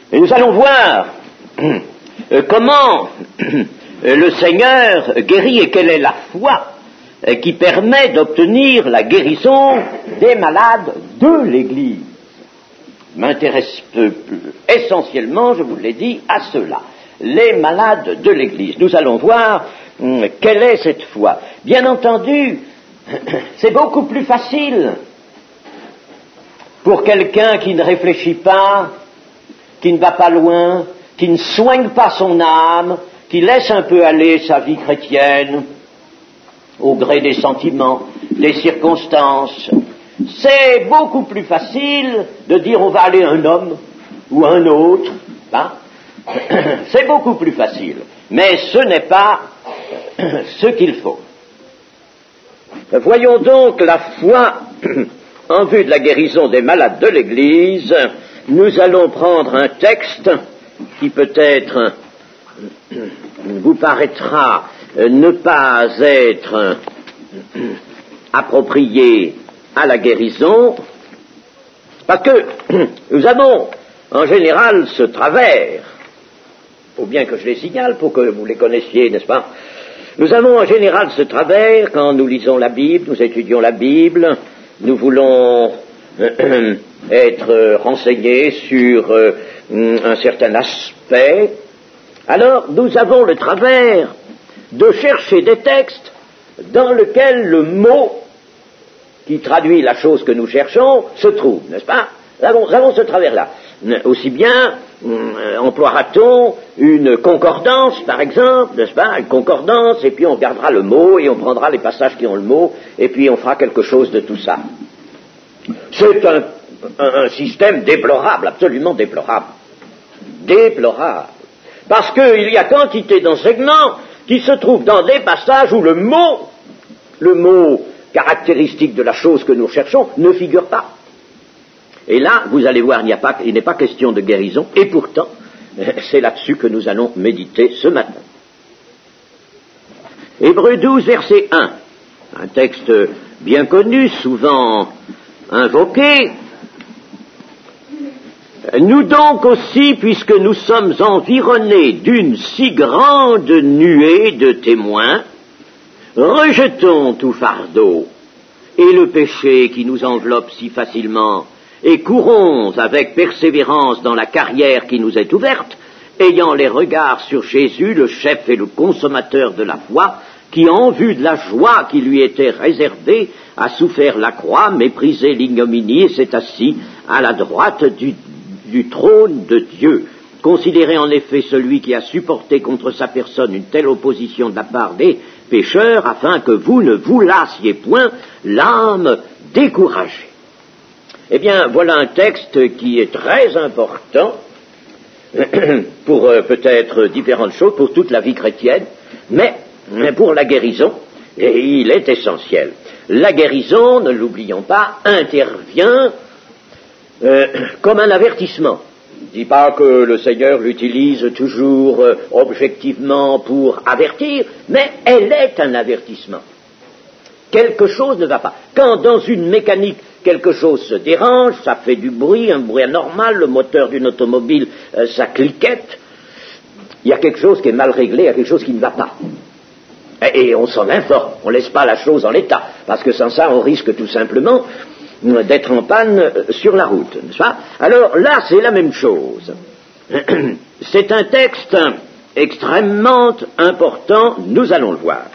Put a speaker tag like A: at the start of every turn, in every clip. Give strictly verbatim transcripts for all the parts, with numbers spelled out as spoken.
A: Et nous allons voir euh, comment euh, le Seigneur guérit et quelle est la foi euh, qui permet d'obtenir la guérison des malades de l'Église. M'intéresse euh, essentiellement, je vous l'ai dit, à cela, les malades de l'Église. Nous allons voir euh, quelle est cette foi. Bien entendu, c'est beaucoup plus facile pour quelqu'un qui ne réfléchit pas, qui ne va pas loin, qui ne soigne pas son âme, qui laisse un peu aller sa vie chrétienne au gré des sentiments, des circonstances. C'est beaucoup plus facile de dire on va aller à un homme ou à un autre, hein? C'est beaucoup plus facile, mais ce n'est pas ce qu'il faut. Voyons donc la foi en vue de la guérison des malades de l'Église. Nous allons prendre un texte qui peut-être vous paraîtra ne pas être approprié à la guérison, parce que nous avons en général ce travers, il faut bien que je les signale pour que vous les connaissiez, n'est-ce pas? Nous avons en général ce travers quand nous lisons la Bible, nous étudions la Bible, nous voulons euh, être renseignés sur euh, un certain aspect. Alors nous avons le travers de chercher des textes dans lesquels le mot qui traduit la chose que nous cherchons se trouve, n'est-ce pas? Nous avons, nous avons ce travers-là. Aussi bien euh, emploiera-t-on une concordance, par exemple, n'est-ce pas? Une concordance, et puis on regardera le mot, et on prendra les passages qui ont le mot, et puis on fera quelque chose de tout ça. C'est un, un, un système déplorable, absolument déplorable. Déplorable. Parce qu'il y a quantité d'enseignements qui se trouvent dans des passages où le mot, le mot caractéristique de la chose que nous cherchons, ne figure pas. Et là, vous allez voir, il n'y a pas, il n'est pas question de guérison, et pourtant, c'est là-dessus que nous allons méditer ce matin. Hébreux douze, verset un, un texte bien connu, souvent invoqué. Nous donc aussi, puisque nous sommes environnés d'une si grande nuée de témoins, rejetons tout fardeau et le péché qui nous enveloppe si facilement, et courons avec persévérance dans la carrière qui nous est ouverte, ayant les regards sur Jésus, le chef et le consommateur de la foi, qui, en vue de la joie qui lui était réservée, a souffert la croix, méprisé l'ignominie et s'est assis à la droite du, du trône de Dieu. Considérez en effet celui qui a supporté contre sa personne une telle opposition de la part des pécheurs, afin que vous ne vous lassiez point l'âme découragée. Eh bien, voilà un texte qui est très important pour euh, peut-être différentes choses, pour toute la vie chrétienne, mais, mais pour la guérison, et il est essentiel. La guérison, ne l'oublions pas, intervient euh, comme un avertissement. Je ne dis pas que le Seigneur l'utilise toujours euh, objectivement pour avertir, mais elle est un avertissement. Quelque chose ne va pas. Quand dans une mécanique, quelque chose se dérange, ça fait du bruit, un bruit anormal, le moteur d'une automobile, euh, ça cliquette, il y a quelque chose qui est mal réglé, il y a quelque chose qui ne va pas. Et, et on s'en informe, on ne laisse pas la chose en l'état, parce que sans ça, on risque tout simplement d'être en panne sur la route, n'est-ce pas? Alors là, c'est la même chose. C'est un texte extrêmement important, nous allons le voir.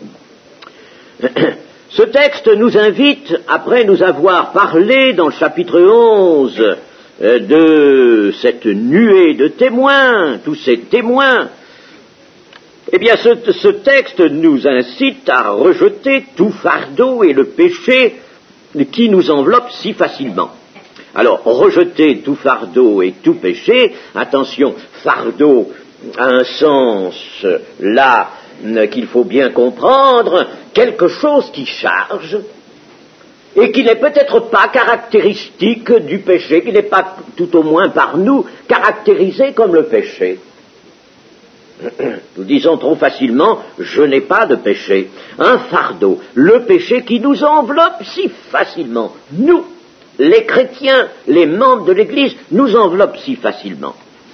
A: Ce texte nous invite, après nous avoir parlé dans le chapitre onze de cette nuée de témoins, tous ces témoins, eh bien ce, ce texte nous incite à rejeter tout fardeau et le péché qui nous enveloppe si facilement. Alors, rejeter tout fardeau et tout péché, attention, fardeau a un sens là qu'il faut bien comprendre, quelque chose qui charge et qui n'est peut-être pas caractéristique du péché, qui n'est pas, tout au moins par nous, caractérisé comme le péché. Nous disons trop facilement, je n'ai pas de péché. Un fardeau, le péché qui nous enveloppe si facilement. Nous, les chrétiens, les membres de l'Église, nous enveloppe si facilement.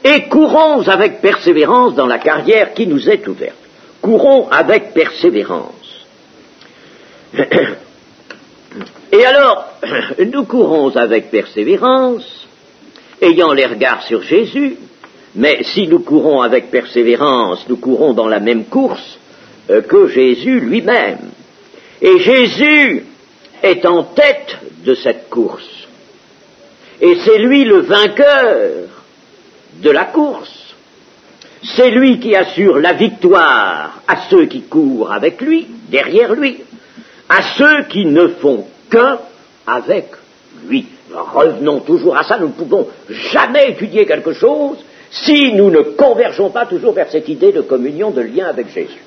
A: et courons avec persévérance dans la carrière qui nous est ouverte. Courons avec persévérance. Et alors, nous courons avec persévérance, ayant les regards sur Jésus, mais si nous courons avec persévérance, nous courons dans la même course euh, que Jésus lui-même. Et Jésus est en tête de cette course. Et c'est lui le vainqueur de la course. C'est lui qui assure la victoire à ceux qui courent avec lui, derrière lui, à ceux qui ne font qu'un avec lui. Revenons toujours à ça, nous ne pouvons jamais étudier quelque chose si nous ne convergeons pas toujours vers cette idée de communion, de lien avec Jésus.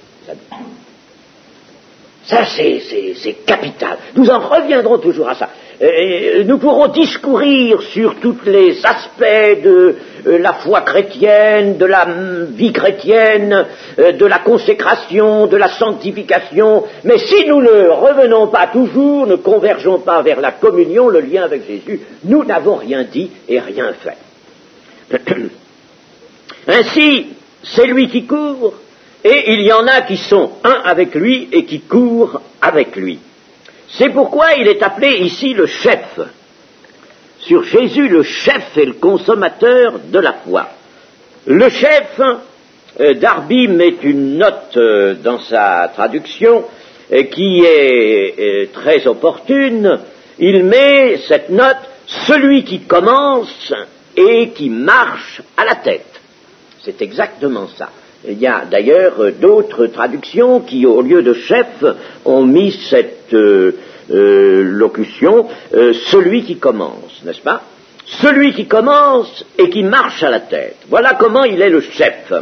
A: Ça, c'est, c'est, c'est capital. Nous en reviendrons toujours à ça. Et nous pourrons discourir sur tous les aspects de euh, la foi chrétienne, de la vie chrétienne, euh, de la consécration, de la sanctification, mais si nous ne revenons pas toujours, ne convergeons pas vers la communion, le lien avec Jésus, nous n'avons rien dit et rien fait. Ainsi, c'est lui qui court, et il y en a qui sont un avec lui et qui courent avec lui. C'est pourquoi il est appelé ici le chef. Sur Jésus, le chef est le consommateur de la foi. Le chef, euh, Darby met une note euh, dans sa traduction euh, qui est euh, très opportune. Il met cette note, celui qui commence et qui marche à la tête. C'est exactement ça. Il y a d'ailleurs euh, d'autres traductions qui, au lieu de chef, ont mis cette euh, euh, locution, euh, celui qui commence, n'est-ce pas? Celui qui commence et qui marche à la tête. Voilà comment il est le chef.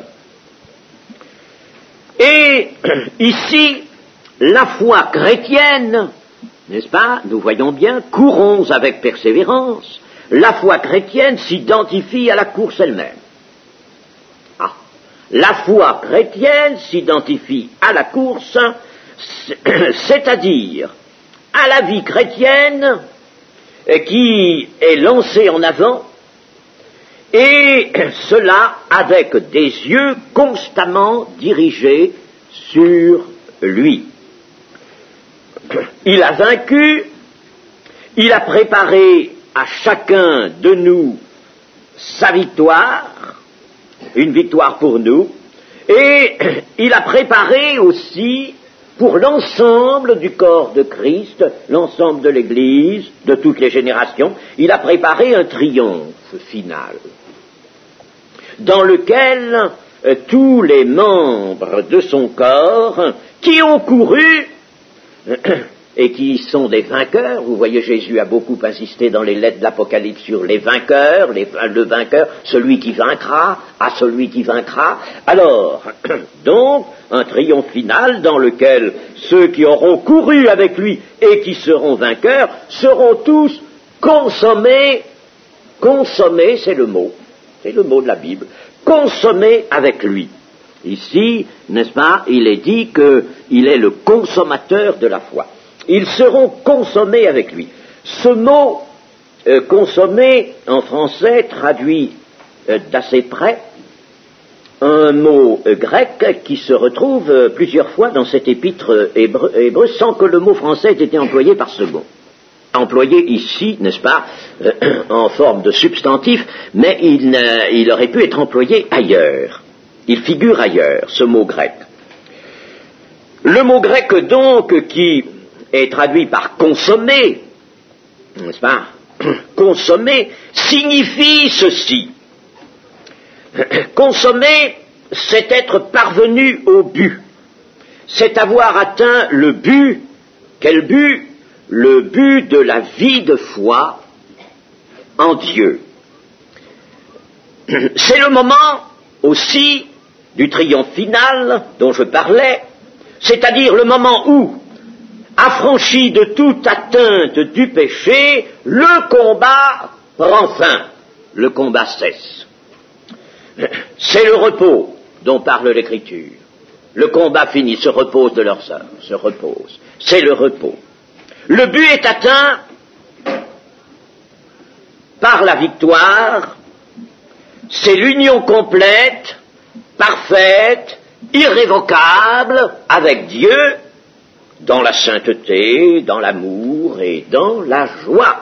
A: Et ici, la foi chrétienne, n'est-ce pas? Nous voyons bien, courons avec persévérance. La foi chrétienne s'identifie à la course elle-même. La foi chrétienne s'identifie à la course, c'est-à-dire à la vie chrétienne qui est lancée en avant, et cela avec des yeux constamment dirigés sur lui. Il a vaincu, il a préparé à chacun de nous sa victoire, une victoire pour nous, et il a préparé aussi pour l'ensemble du corps de Christ, l'ensemble de l'Église, de toutes les générations, il a préparé un triomphe final, dans lequel euh, tous les membres de son corps qui ont couru et qui sont des vainqueurs, vous voyez Jésus a beaucoup insisté dans les lettres de l'Apocalypse sur les vainqueurs, les, le vainqueur, celui qui vaincra, à celui qui vaincra. Alors, donc, un triomphe final dans lequel ceux qui auront couru avec lui et qui seront vainqueurs seront tous consommés, consommés, c'est le mot, c'est le mot de la Bible, consommés avec lui. Ici, n'est-ce pas, il est dit qu'il est le consommateur de la foi. Ils seront consommés avec lui. Ce mot euh, consommer en français traduit euh, d'assez près un mot euh, grec qui se retrouve euh, plusieurs fois dans cet épître hébreu, hébreu sans que le mot français ait été employé par second. Employé ici, n'est-ce pas, euh, en forme de substantif, mais il, euh, il aurait pu être employé ailleurs. Il figure ailleurs, ce mot grec. Le mot grec donc qui est traduit par consommer, n'est-ce pas? Consommer signifie ceci. Consommer, c'est être parvenu au but. C'est avoir atteint le but. Quel but? Le but de la vie de foi en Dieu. C'est le moment aussi du triomphe final dont je parlais, c'est-à-dire le moment où, affranchi de toute atteinte du péché, le combat prend fin, le combat cesse. C'est le repos dont parle l'Écriture. Le combat fini, se repose de leurs heures, se repose. C'est le repos. Le but est atteint par la victoire, c'est l'union complète, parfaite, irrévocable avec Dieu, dans la sainteté, dans l'amour et dans la joie.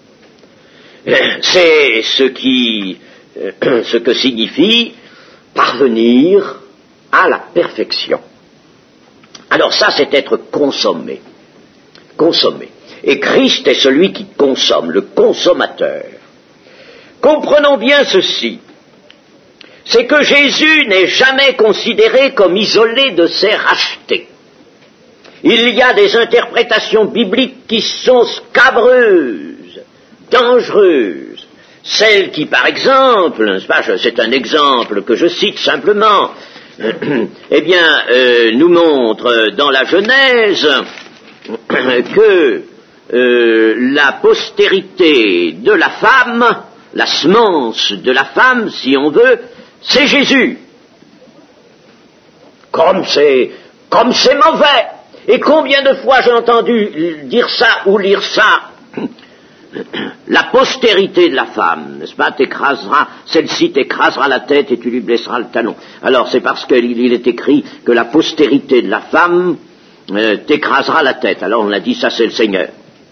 A: C'est ce qui, ce que signifie parvenir à la perfection. Alors ça, c'est être consommé. Consommé. Et Christ est celui qui consomme, le consommateur. Comprenons bien ceci. C'est que Jésus n'est jamais considéré comme isolé de ses rachetés. Il y a des interprétations bibliques qui sont scabreuses, dangereuses. Celles qui, par exemple, c'est un exemple que je cite simplement, eh bien, euh, nous montre dans la Genèse que euh, la postérité de la femme, la semence de la femme, si on veut, c'est Jésus. Comme c'est, comme c'est mauvais. Et combien de fois j'ai entendu dire ça ou lire ça? La postérité de la femme, n'est-ce pas, t'écrasera, celle-ci t'écrasera la tête et tu lui blesseras le talon. Alors c'est parce qu'il est écrit que la postérité de la femme euh, t'écrasera la tête. Alors on a dit ça c'est le Seigneur.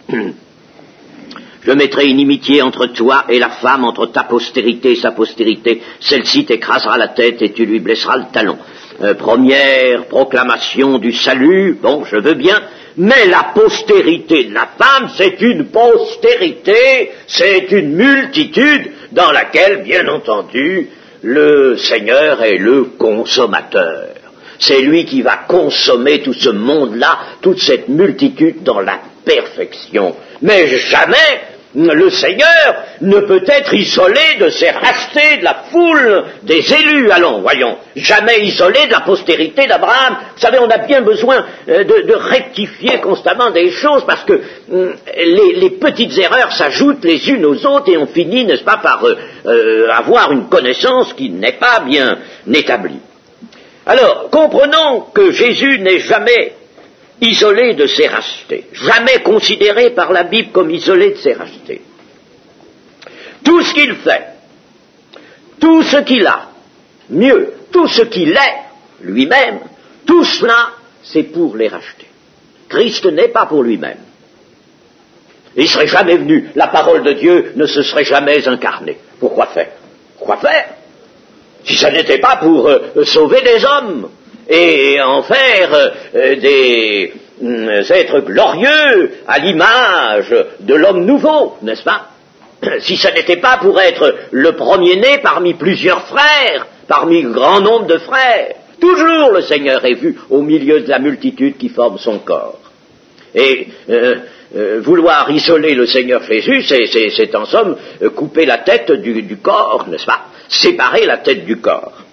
A: Je mettrai inimitié entre toi et la femme, entre ta postérité et sa postérité. Celle-ci t'écrasera la tête et tu lui blesseras le talon. Euh, première proclamation du salut, bon, je veux bien, mais la postérité de la femme, c'est une postérité, c'est une multitude dans laquelle, bien entendu, le Seigneur est le consommateur. C'est lui qui va consommer tout ce monde-là, toute cette multitude dans la perfection. Mais jamais le Seigneur ne peut être isolé de ses rachetés, de la foule des élus. Allons, voyons, jamais isolé de la postérité d'Abraham. Vous savez, on a bien besoin de, de rectifier constamment des choses parce que hum, les, les petites erreurs s'ajoutent les unes aux autres et on finit, n'est-ce pas, par euh, euh, avoir une connaissance qui n'est pas bien établie. Alors, comprenons que Jésus n'est jamais isolé de ses rachetés, jamais considéré par la Bible comme isolé de ses rachetés. Tout ce qu'il fait, tout ce qu'il a, mieux, tout ce qu'il est lui-même, tout cela, c'est pour les racheter. Christ n'est pas pour lui-même. Il ne serait jamais venu, la parole de Dieu ne se serait jamais incarnée. Pourquoi faire? Pourquoi faire? Si ça n'était pas pour euh, sauver des hommes et en faire euh, des euh, êtres glorieux à l'image de l'homme nouveau, n'est-ce pas? Si ça n'était pas pour être le premier-né parmi plusieurs frères, parmi grand nombre de frères, toujours le Seigneur est vu au milieu de la multitude qui forme son corps. Et euh, euh, vouloir isoler le Seigneur Jésus, c'est, c'est, c'est en somme euh, couper la tête du, du corps, n'est-ce pas? Séparer la tête du corps.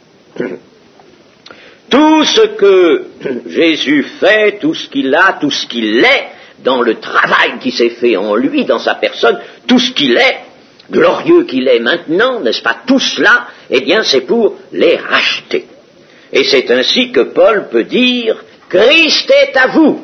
A: Tout ce que Jésus fait, tout ce qu'il a, tout ce qu'il est, dans le travail qui s'est fait en lui, dans sa personne, tout ce qu'il est, glorieux qu'il est maintenant, n'est-ce pas, tout cela, eh bien c'est pour les racheter. Et c'est ainsi que Paul peut dire, Christ est à vous.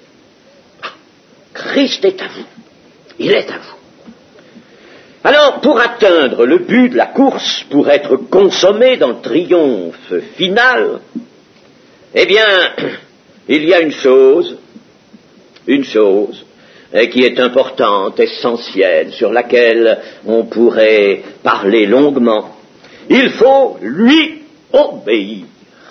A: Christ est à vous. Il est à vous. Alors, pour atteindre le but de la course, pour être consommé dans le triomphe final, eh bien, il y a une chose, une chose qui est importante, essentielle, sur laquelle on pourrait parler longuement. Il faut lui obéir.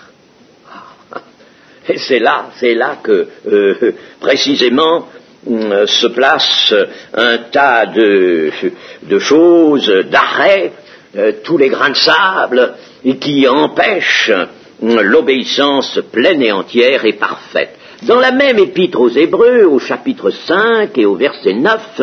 A: Et c'est là, c'est là que, euh, précisément, se place un tas de, de choses, d'arrêts, euh, tous les grains de sable, et qui empêchent l'obéissance pleine et entière et parfaite. Dans la même épître aux Hébreux, au chapitre cinq et au verset neuf,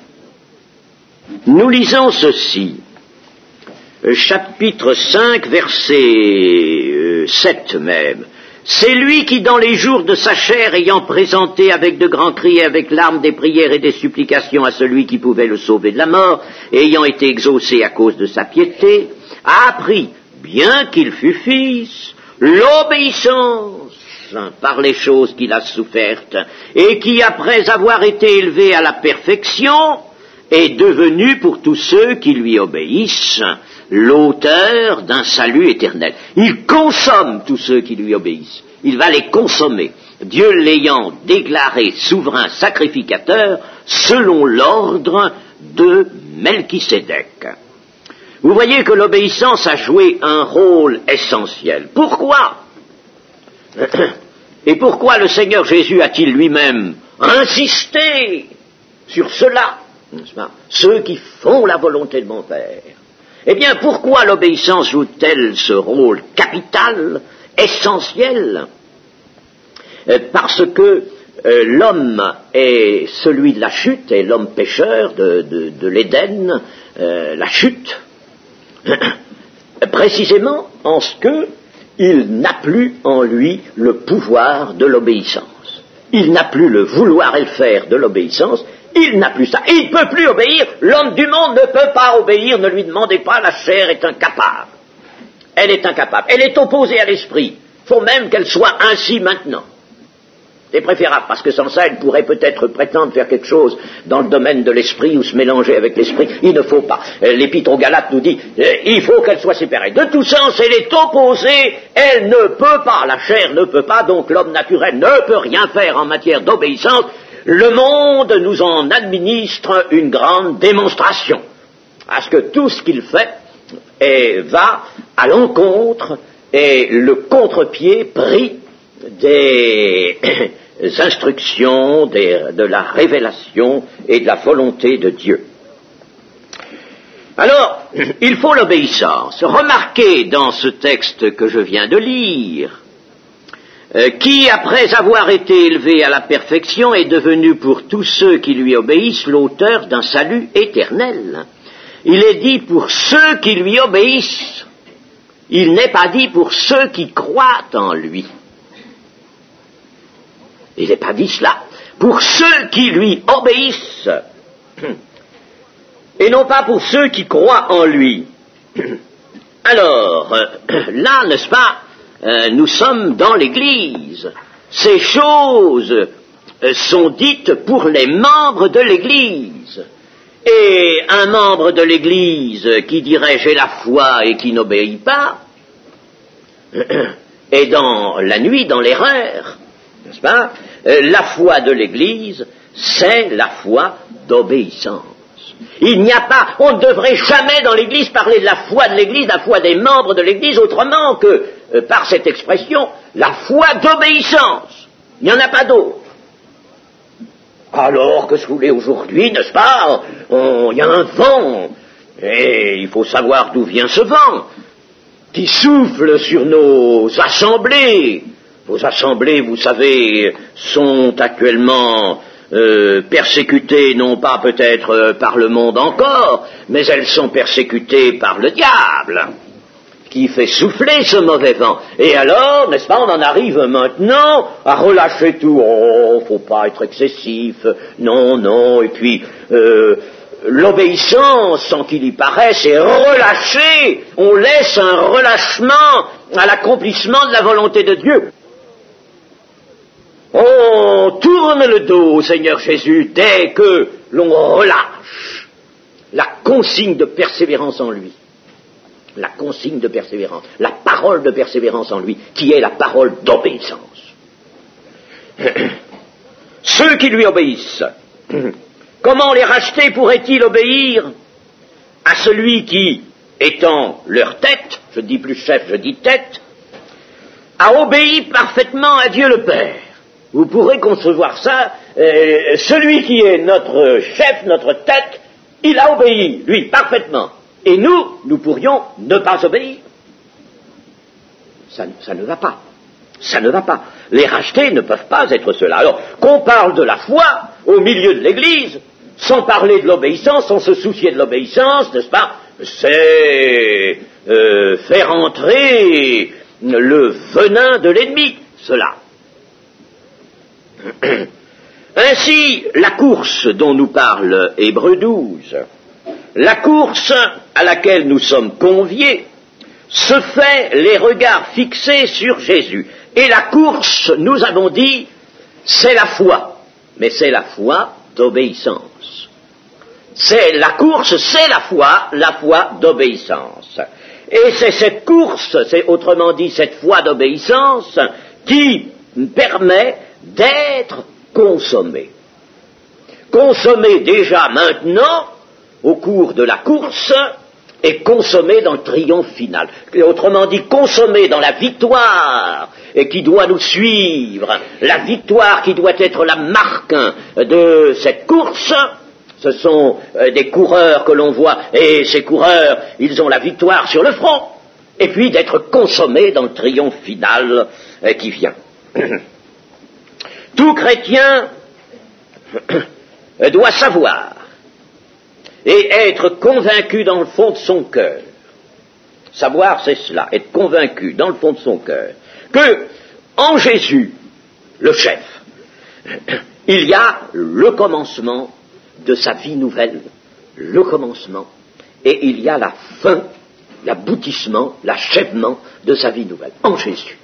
A: nous lisons ceci. Chapitre cinq, verset sept même. C'est lui qui, dans les jours de sa chair, ayant présenté avec de grands cris et avec larmes des prières et des supplications à celui qui pouvait le sauver de la mort, et ayant été exaucé à cause de sa piété, a appris, bien qu'il fût fils, l'obéissance par les choses qu'il a souffertes, et qui, après avoir été élevé à la perfection, est devenu pour tous ceux qui lui obéissent l'auteur d'un salut éternel. Il consomme tous ceux qui lui obéissent. Il va les consommer, Dieu l'ayant déclaré souverain sacrificateur selon l'ordre de Melchisédek. Vous voyez que l'obéissance a joué un rôle essentiel. Pourquoi ? Et pourquoi le Seigneur Jésus a-t-il lui-même insisté sur cela, n'est-ce pas ? Ceux qui font la volonté de mon Père. Eh bien, pourquoi l'obéissance joue-t-elle ce rôle capital, essentiel ? Parce que euh, l'homme est celui de la chute, et l'homme pécheur de, de, de l'Éden, euh, la chute, précisément en ce que il n'a plus en lui le pouvoir de l'obéissance. Il n'a plus le vouloir et le faire de l'obéissance, il n'a plus ça. Il ne peut plus obéir, l'homme du monde ne peut pas obéir, ne lui demandez pas, la chair est incapable. Elle est incapable, elle est opposée à l'esprit. Il faut même qu'elle soit ainsi maintenant. C'est préférable, parce que sans ça, elle pourrait peut-être prétendre faire quelque chose dans le domaine de l'esprit ou se mélanger avec l'esprit. Il ne faut pas. L'Épître aux Galates nous dit, il faut qu'elle soit séparée. De tout sens, elle est opposée, elle ne peut pas, la chair ne peut pas, donc l'homme naturel ne peut rien faire en matière d'obéissance. Le monde nous en administre une grande démonstration, parce que tout ce qu'il fait est, va à l'encontre et le contre-pied pris des instructions, des, de la révélation et de la volonté de Dieu. Alors, il faut l'obéissance. Remarquez dans ce texte que je viens de lire, euh, qui, après avoir été élevé à la perfection, est devenu pour tous ceux qui lui obéissent l'auteur d'un salut éternel. Il est dit pour ceux qui lui obéissent. Il n'est pas dit pour ceux qui croient en lui. Il n'est pas dit cela. Pour ceux qui lui obéissent, et non pas pour ceux qui croient en lui. Alors, là, n'est-ce pas, euh, nous sommes dans l'Église. Ces choses euh, sont dites pour les membres de l'Église. Et un membre de l'Église qui dirait « j'ai la foi » et qui n'obéit pas, est dans la nuit, dans l'erreur. N'est-ce pas ? euh, La foi de l'Église, c'est la foi d'obéissance. Il n'y a pas, on ne devrait jamais dans l'Église parler de la foi de l'Église, la foi des membres de l'Église, autrement que euh, par cette expression, la foi d'obéissance. Il n'y en a pas d'autre. Alors que ce que vous voulez aujourd'hui, n'est-ce pas, il y a un vent, et il faut savoir d'où vient ce vent, qui souffle sur nos assemblées. Vos assemblées, vous savez, sont actuellement euh, persécutées, non pas peut-être euh, par le monde encore, mais elles sont persécutées par le diable, qui fait souffler ce mauvais vent. Et alors, n'est-ce pas, on en arrive maintenant à relâcher tout. Oh, faut pas être excessif, non, non, et puis... Euh, l'obéissance, sans qu'il y paraisse, est relâchée. On laisse un relâchement à l'accomplissement de la volonté de Dieu. On tourne le dos au Seigneur Jésus dès que l'on relâche la consigne de persévérance en lui. La consigne de persévérance, la parole de persévérance en lui, qui est la parole d'obéissance. Ceux qui lui obéissent, comment les racheter pourraient-ils obéir à celui qui, étant leur tête, je dis plus chef, je dis tête, a obéi parfaitement à Dieu le Père. Vous pourrez concevoir ça, euh, celui qui est notre chef, notre tête, il a obéi, lui, parfaitement. Et nous, nous pourrions ne pas obéir. Ça, ça ne va pas. Ça ne va pas. Les rachetés ne peuvent pas être cela. Alors, qu'on parle de la foi au milieu de l'Église, sans parler de l'obéissance, sans se soucier de l'obéissance, n'est-ce pas, c'est euh, faire entrer le venin de l'ennemi, cela. Ainsi, la course dont nous parle Hébreux douze, la course à laquelle nous sommes conviés, se fait les regards fixés sur Jésus. Et la course, nous avons dit, c'est la foi, mais c'est la foi d'obéissance. C'est la course, c'est la foi, la foi d'obéissance. Et c'est cette course, c'est autrement dit cette foi d'obéissance, qui permet d'être consommée. Consommée déjà maintenant, au cours de la course, et consommée dans le triomphe final. Et autrement dit, consommée dans la victoire, et qui doit nous suivre, la victoire qui doit être la marque de cette course. Ce sont euh, des coureurs que l'on voit, et ces coureurs, ils ont la victoire sur le front, et puis d'être consommés dans le triomphe final euh, qui vient. Tout chrétien doit savoir et être convaincu dans le fond de son cœur. Savoir, c'est cela, être convaincu dans le fond de son cœur, que en Jésus, le chef, il y a le commencement de sa vie nouvelle, le commencement, et il y a la fin, l'aboutissement, l'achèvement de sa vie nouvelle, en Jésus.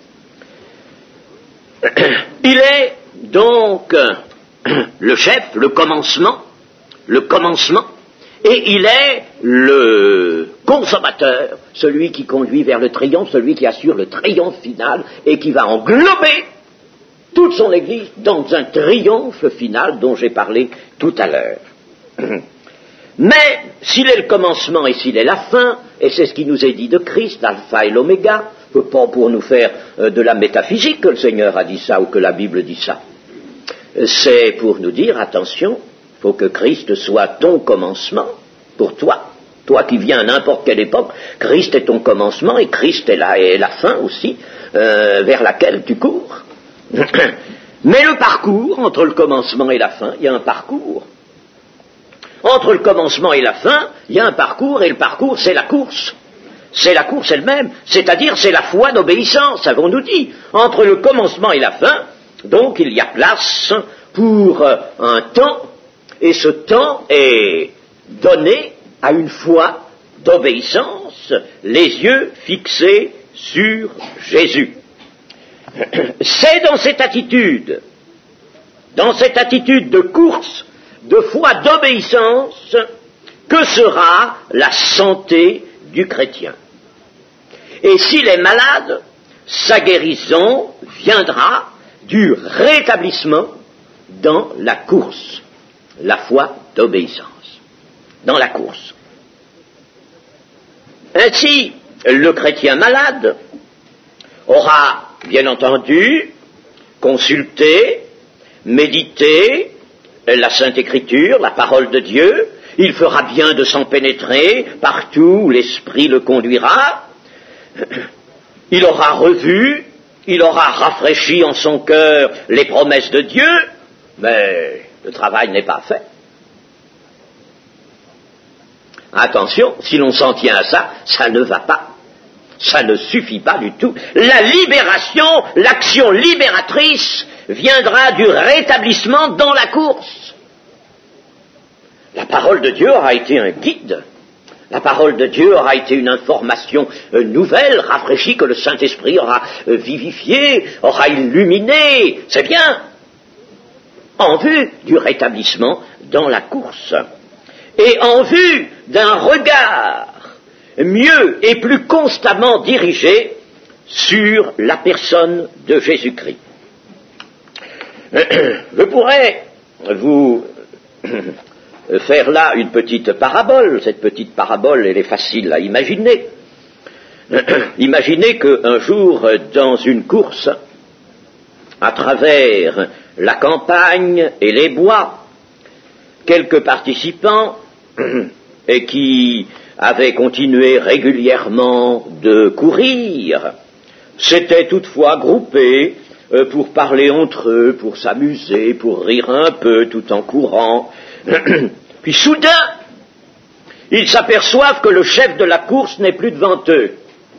A: Il est donc le chef, le commencement, le commencement, et il est le consommateur, celui qui conduit vers le triomphe, celui qui assure le triomphe final, et qui va englober toute son Église dans un triomphe final dont j'ai parlé tout à l'heure. Mais s'il est le commencement et s'il est la fin, et c'est ce qui nous est dit de Christ, l'alpha et l'oméga, pas pour nous faire euh, de la métaphysique que le Seigneur a dit ça ou que la Bible dit ça, c'est pour nous dire, attention, il faut que Christ soit ton commencement pour toi, toi qui viens à n'importe quelle époque, Christ est ton commencement et Christ est la, est la fin aussi, euh, vers laquelle tu cours. Mais le parcours, entre le commencement et la fin, il y a un parcours. Entre le commencement et la fin, il y a un parcours, et le parcours, c'est la course. C'est la course elle-même, c'est-à-dire c'est la foi d'obéissance, avons-nous dit. Entre le commencement et la fin, donc il y a place pour un temps, et ce temps est donné à une foi d'obéissance, les yeux fixés sur Jésus. C'est dans cette attitude, dans cette attitude de course, de foi, d'obéissance, que sera la santé du chrétien. Et s'il est malade, sa guérison viendra du rétablissement dans la course, la foi d'obéissance, dans la course. Ainsi, le chrétien malade aura bien entendu consulté, médité la Sainte Écriture, la parole de Dieu. Il fera bien de s'en pénétrer partout où l'Esprit le conduira. Il aura revu, il aura rafraîchi en son cœur les promesses de Dieu, mais le travail n'est pas fait. Attention, si l'on s'en tient à ça, ça ne va pas. Ça ne suffit pas du tout. La libération, l'action libératrice viendra du rétablissement dans la course. La parole de Dieu aura été un guide. La parole de Dieu aura été une information euh, nouvelle, rafraîchie, que le Saint-Esprit aura euh, vivifiée, aura illuminée. C'est bien. En vue du rétablissement dans la course. Et en vue d'un regard mieux et plus constamment dirigé sur la personne de Jésus-Christ. Je pourrais vous faire là une petite parabole. Cette petite parabole, elle est facile à imaginer. Imaginez qu'un jour, dans une course, à travers la campagne et les bois, quelques participants et qui avaient continué régulièrement de courir, s'étaient toutefois groupés euh, pour parler entre eux, pour s'amuser, pour rire un peu tout en courant. Puis soudain, ils s'aperçoivent que le chef de la course n'est plus devant eux.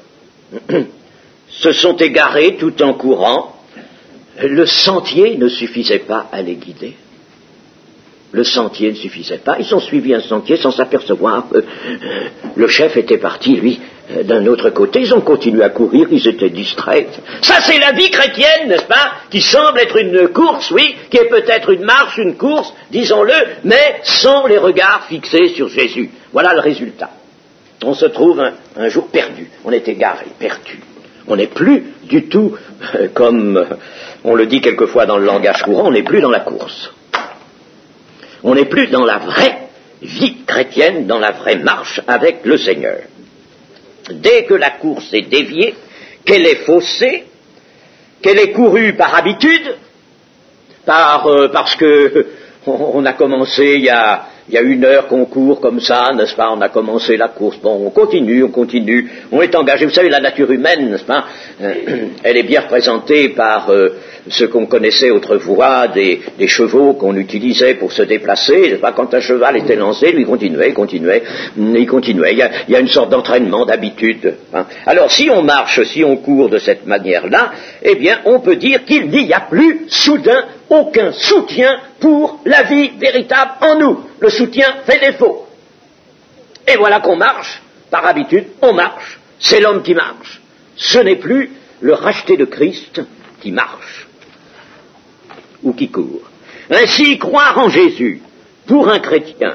A: Se sont égarés tout en courant. Le sentier ne suffisait pas à les guider. Le sentier ne suffisait pas. Ils ont suivi un sentier sans s'apercevoir que le chef était parti, lui, d'un autre côté, ils ont continué à courir, ils étaient distraits. Ça, c'est la vie chrétienne, n'est-ce pas, qui semble être une course, oui, qui est peut-être une marche, une course, disons-le, mais sans les regards fixés sur Jésus. Voilà le résultat. On se trouve un, un jour perdu, on est égaré, perdu. On n'est plus du tout, euh, comme euh, on le dit quelquefois dans le langage courant, on n'est plus dans la course. On n'est plus dans la vraie vie chrétienne, dans la vraie marche avec le Seigneur. Dès que la course est déviée, qu'elle est faussée, qu'elle est courue par habitude, par, euh, parce que on, on a commencé il y a, il y a une heure qu'on court comme ça, n'est-ce pas, on a commencé la course, bon, on continue, on continue, on est engagé. Vous savez, la nature humaine, n'est-ce pas, euh, elle est bien représentée par euh, ce qu'on connaissait autrefois des, des chevaux qu'on utilisait pour se déplacer, n'est-ce pas, quand un cheval était lancé, lui continuait, il continuait, il continuait, il y a, il y a une sorte d'entraînement, d'habitude. Hein. Alors, si on marche, si on court de cette manière-là, eh bien, on peut dire qu'il n'y a plus, soudain, aucun soutien pour la vie véritable en nous. Le soutien fait défaut. Et voilà qu'on marche, par habitude, on marche, c'est l'homme qui marche. Ce n'est plus le racheté de Christ qui marche, ou qui court. Ainsi, croire en Jésus, pour un chrétien,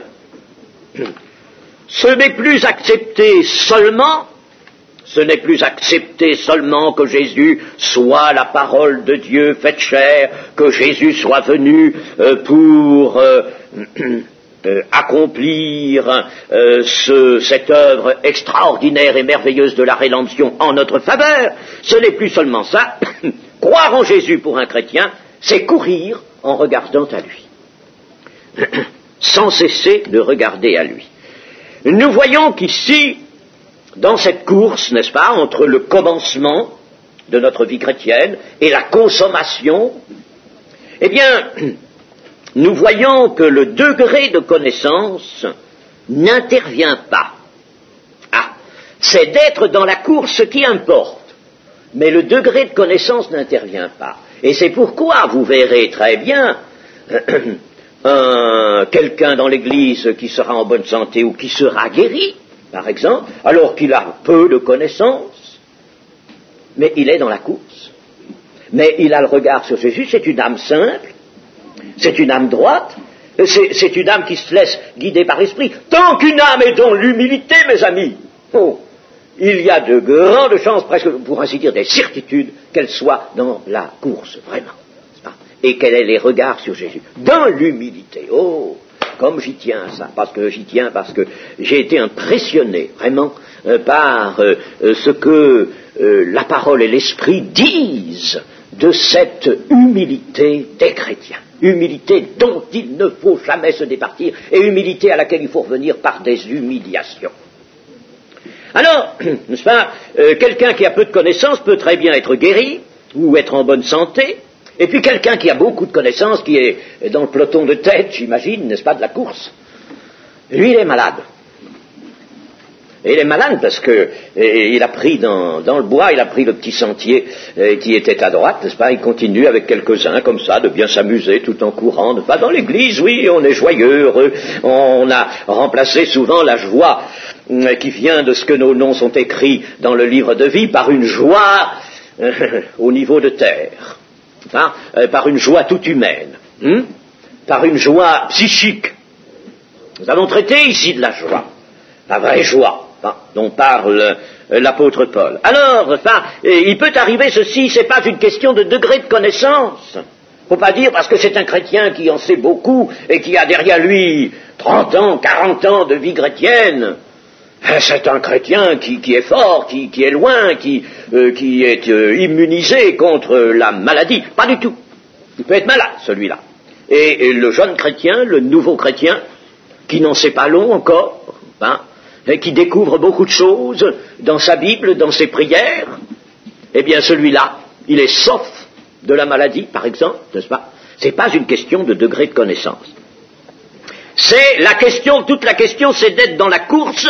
A: ce n'est plus accepté seulement Ce n'est plus accepté seulement que Jésus soit la parole de Dieu faite chair, que Jésus soit venu euh, pour euh, euh, accomplir euh, ce, cette œuvre extraordinaire et merveilleuse de la rédemption en notre faveur. Ce n'est plus seulement ça. Croire en Jésus pour un chrétien, c'est courir en regardant à lui, sans cesser de regarder à lui. Nous voyons qu'ici, dans cette course, n'est-ce pas, entre le commencement de notre vie chrétienne et la consommation, eh bien, nous voyons que le degré de connaissance n'intervient pas. Ah, c'est d'être dans la course qui importe, mais le degré de connaissance n'intervient pas. Et c'est pourquoi vous verrez très bien un, quelqu'un dans l'Église qui sera en bonne santé ou qui sera guéri, par exemple, alors qu'il a peu de connaissances, mais il est dans la course. Mais il a le regard sur Jésus, c'est une âme simple, c'est une âme droite, c'est, c'est une âme qui se laisse guider par l'esprit. Tant qu'une âme est dans l'humilité, mes amis, oh, il y a de grandes chances, presque pour ainsi dire des certitudes, qu'elle soit dans la course, vraiment. Et qu'elle ait les regards sur Jésus. Dans l'humilité, oh, comme j'y tiens ça, parce que j'y tiens, parce que j'ai été impressionné, vraiment, euh, par euh, ce que euh, la parole et l'esprit disent de cette humilité des chrétiens. Humilité dont il ne faut jamais se départir, et humilité à laquelle il faut revenir par des humiliations. Alors, n'est-ce pas, euh, quelqu'un qui a peu de connaissances peut très bien être guéri, ou être en bonne santé, et puis quelqu'un qui a beaucoup de connaissances, qui est dans le peloton de tête, j'imagine, n'est-ce pas, de la course, lui, il est malade. Et il est malade parce que et, il a pris dans, dans le bois, il a pris le petit sentier et, qui était à droite, n'est-ce pas, il continue avec quelques-uns comme ça, de bien s'amuser tout en courant. Pas dans l'église, oui, on est joyeux, heureux, on a remplacé souvent la joie euh, qui vient de ce que nos noms sont écrits dans le livre de vie par une joie euh, au niveau de terre. Hein, euh, par une joie toute humaine, hein, par une joie psychique. Nous allons traiter ici de la joie, la vraie joie, hein, dont parle euh, l'apôtre Paul. Alors, enfin, euh, il peut arriver ceci, c'est pas une question de degré de connaissance. Faut pas dire parce que c'est un chrétien qui en sait beaucoup et qui a derrière lui trente ans, quarante ans de vie chrétienne. C'est un chrétien qui, qui est fort, qui, qui est loin, qui, euh, qui est euh, immunisé contre la maladie. Pas du tout. Il peut être malade, celui-là. Et, et le jeune chrétien, le nouveau chrétien, qui n'en sait pas long encore, hein, et qui découvre beaucoup de choses dans sa Bible, dans ses prières, eh bien celui-là, il est sauf de la maladie, par exemple, n'est-ce pas? C'est pas une question de degré de connaissance. C'est la question, toute la question, c'est d'être dans la course,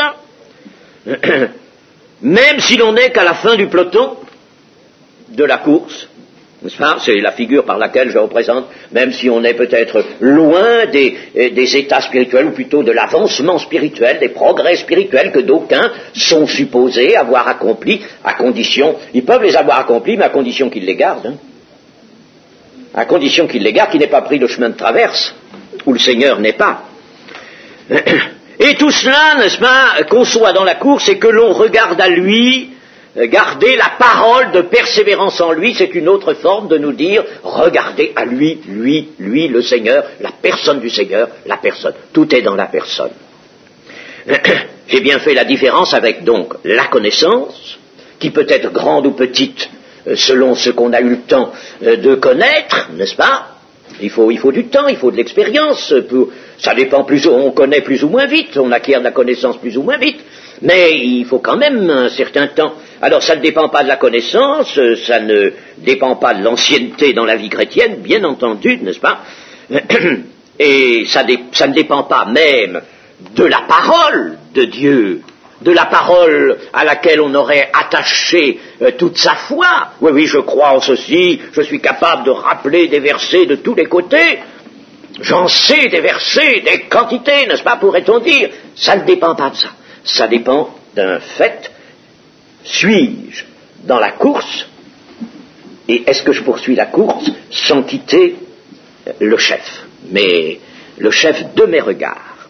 A: même si l'on n'est qu'à la fin du peloton de la course, N'est-ce pas? C'est la figure par laquelle je représente, même si on est peut-être loin des, des états spirituels, ou plutôt de l'avancement spirituel, des progrès spirituels que d'aucuns sont supposés avoir accomplis, à condition, ils peuvent les avoir accomplis, mais à condition qu'ils les gardent. Hein. À condition qu'ils les gardent, qu'ils n'aient pas pris le chemin de traverse, où le Seigneur n'est pas. Et tout cela, n'est-ce pas, qu'on soit dans la course et que l'on regarde à lui, garder la parole de persévérance en lui, c'est une autre forme de nous dire, regardez à lui, lui, lui, le Seigneur, la personne du Seigneur, la personne. Tout est dans la personne. J'ai bien fait la différence avec donc la connaissance, qui peut être grande ou petite, selon ce qu'on a eu le temps de connaître, n'est-ce pas? Il faut, il faut du temps, il faut de l'expérience, pour, ça dépend plus, on connaît plus ou moins vite, on acquiert de la connaissance plus ou moins vite, mais il faut quand même un certain temps. Alors ça ne dépend pas de la connaissance, ça ne dépend pas de l'ancienneté dans la vie chrétienne, bien entendu, n'est-ce pas? Et ça, dé, ça ne dépend pas même de la parole de Dieu, de la parole à laquelle on aurait attaché euh, toute sa foi. Oui, oui, je crois en ceci, je suis capable de rappeler des versets de tous les côtés, j'en sais des versets, des quantités, n'est-ce pas, pourrait-on dire? Ça ne dépend pas de ça. Ça dépend d'un fait. Suis-je dans la course, et est-ce que je poursuis la course sans quitter le chef, mais le chef de mes regards?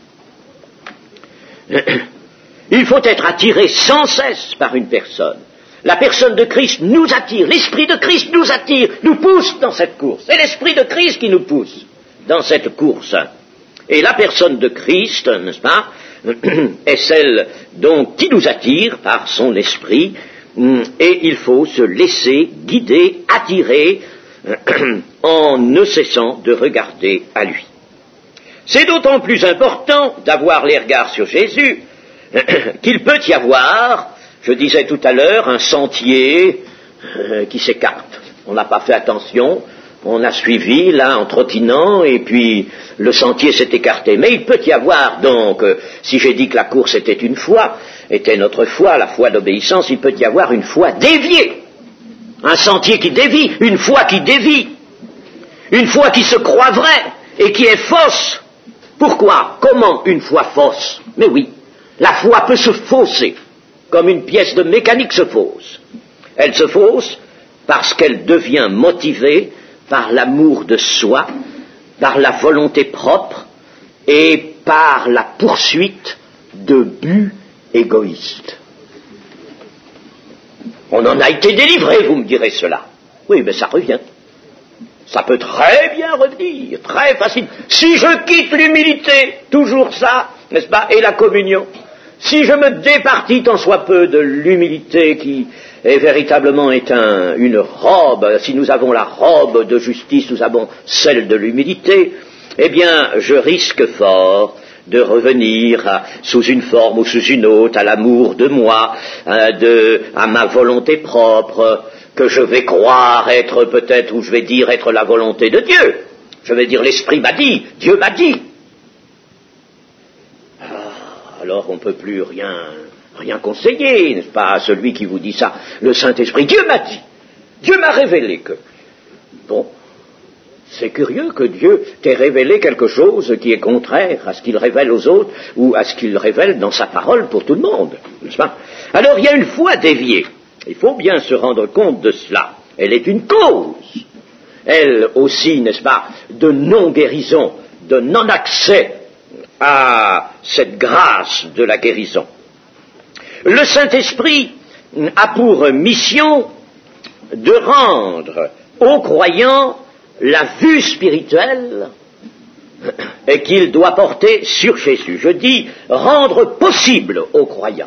A: Il faut être attiré sans cesse par une personne. La personne de Christ nous attire, l'Esprit de Christ nous attire, nous pousse dans cette course. C'est l'Esprit de Christ qui nous pousse dans cette course. Et la personne de Christ, n'est-ce pas, est celle donc qui nous attire par son esprit, et il faut se laisser guider, attirer, en ne cessant de regarder à lui. C'est d'autant plus important d'avoir les regards sur Jésus qu'il peut y avoir, je disais tout à l'heure, un sentier qui s'écarte. On n'a pas fait attention, on a suivi là en trottinant et puis le sentier s'est écarté. Mais il peut y avoir donc, euh, si j'ai dit que la course était une foi, était notre foi, la foi d'obéissance, il peut y avoir une foi déviée. Un sentier qui dévie, une foi qui dévie, une foi qui se croit vraie et qui est fausse. Pourquoi? Comment une foi fausse? Mais oui, la foi peut se fausser, comme une pièce de mécanique se fausse. Elle se fausse parce qu'elle devient motivée par l'amour de soi, par la volonté propre et par la poursuite de buts égoïstes. On en a été délivré, vous me direz cela. Oui, mais ça revient. Ça peut très bien revenir, très facile. Si je quitte l'humilité, toujours ça, n'est-ce pas, et la communion, si je me départis tant soit peu de l'humilité qui est véritablement est un, une robe, si nous avons la robe de justice, nous avons celle de l'humilité, eh bien, je risque fort de revenir à, sous une forme ou sous une autre à l'amour de moi, à, de, à ma volonté propre, que je vais croire être peut-être, ou je vais dire être la volonté de Dieu. Je vais dire l'Esprit m'a dit, Dieu m'a dit. Ah, alors on ne peut plus rien... rien conseiller, n'est-ce pas, à celui qui vous dit ça, le Saint-Esprit. Dieu m'a dit, Dieu m'a révélé que... Bon, c'est curieux que Dieu t'ait révélé quelque chose qui est contraire à ce qu'il révèle aux autres, ou à ce qu'il révèle dans sa parole pour tout le monde, n'est-ce pas? Alors il y a une foi déviée, il faut bien se rendre compte de cela, elle est une cause, elle aussi, n'est-ce pas, de non-guérison, de non-accès à cette grâce de la guérison. Le Saint-Esprit a pour mission de rendre aux croyants la vue spirituelle qu'il doit porter sur Jésus. Je dis rendre possible aux croyants.